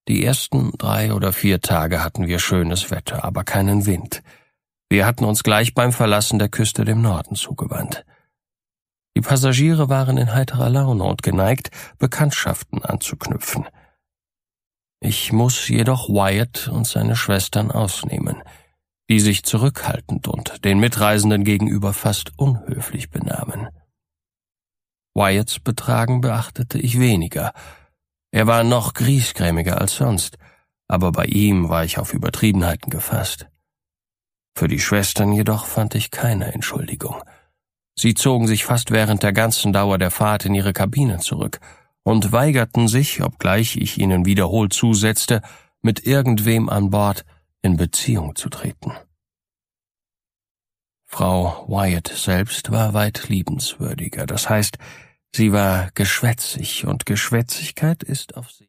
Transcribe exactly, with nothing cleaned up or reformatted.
Die ersten drei oder vier Tage hatten wir schönes Wetter, aber keinen Wind. Wir hatten uns gleich beim Verlassen der Küste dem Norden zugewandt. Die Passagiere waren in heiterer Laune und geneigt, Bekanntschaften anzuknüpfen. Ich muss jedoch Wyatt und seine Schwestern ausnehmen, die sich zurückhaltend und den Mitreisenden gegenüber fast unhöflich benahmen. Wyatts Betragen beachtete ich weniger. Er war noch griesgrämiger als sonst, aber bei ihm war ich auf Übertriebenheiten gefasst. Für die Schwestern jedoch fand ich keine Entschuldigung. Sie zogen sich fast während der ganzen Dauer der Fahrt in ihre Kabinen zurück und weigerten sich, obgleich ich ihnen wiederholt zusetzte, mit irgendwem an Bord in Beziehung zu treten. Frau Wyatt selbst war weit liebenswürdiger, das heißt, sie war geschwätzig, und Geschwätzigkeit ist auf sie